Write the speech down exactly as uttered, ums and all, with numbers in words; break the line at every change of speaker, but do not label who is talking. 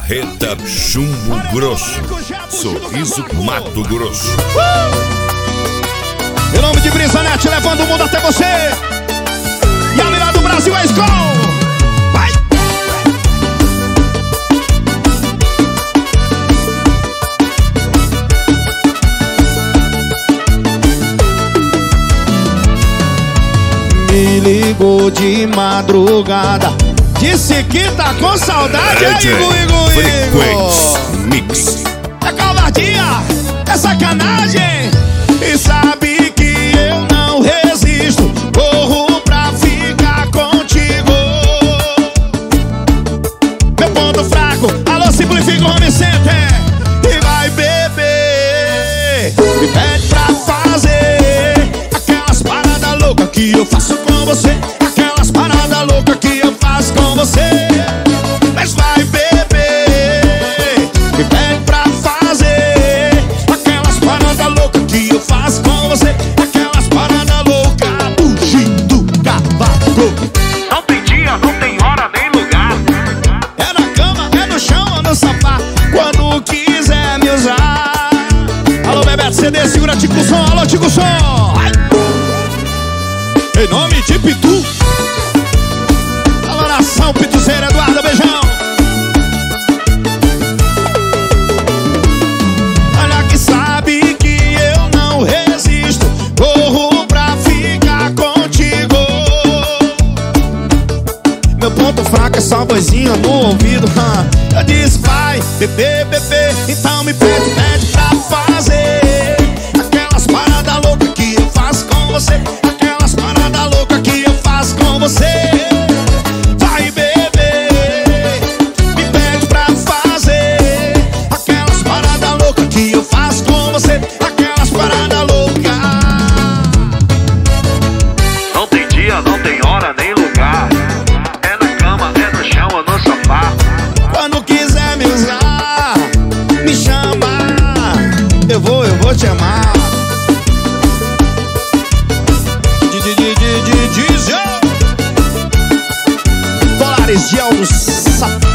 Marreta Chumbo Grosso, Sorriso Mato Grosso.
uh! Em nome de Brisonete, levando o mundo até você. E a melhor do Brasil é Skol. Vai! Me ligou de madrugada, disse que tá com saudade. É, Igor, Igor, Igor.
Mix.
É covardia, é sacanagem. E sabe que eu não resisto, corro pra ficar contigo. Meu ponto fraco, alô, simplifica o home center. E vai beber, me pede pra fazer aquelas paradas loucas que eu faço com você. Aquelas paradas loucas que eu faço com você. Mas vai beber, me pede pra fazer aquelas paradas loucas que eu faço com você. Aquelas paradas loucas, fugindo do cavaco.
Não tem dia, não tem hora, nem lugar.
É na cama, é no chão ou no sofá, quando quiser me usar. Alô, Bebeto C D, segura Tico Som. Alô, Tico Som. Ai. Em nome de Pitu, alô, nação Pituzeira, Eduardo, beijão. Olha que sabe que eu não resisto, corro pra ficar contigo. Meu ponto fraco é só vozinha no ouvido. Eu disse vai, bebê, bebê, então me pede, pede pra fazer aquelas paradas loucas que eu faço com você. Aquelas paradas loucas que eu faço com você. Vai, bebê, me pede pra fazer aquelas paradas loucas que eu faço com você. Aquelas paradas loucas.
Não tem dia, não tem hora, nem lugar. É na cama, é no chão ou no sofá.
Quando quiser me usar, me chama. Eu vou, eu vou te amar. Dolares de Aldo Safado.